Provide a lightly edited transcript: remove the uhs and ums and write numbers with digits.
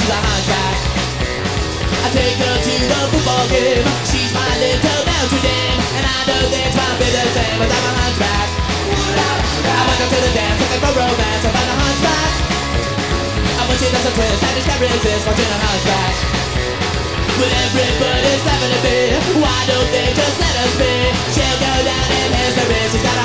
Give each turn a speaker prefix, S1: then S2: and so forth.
S1: a hunchback. I take her to the football game. She's my little Notre Dame, and I know things might be the same, but I'm a hunchback. I went up to the dance looking for romance. I found a hunchback. I want you, that's a twist. I just can't resist watching a hunchback. Well, everybody's laughing at me. Why don't they just let us be? She'll go down in history. She's got a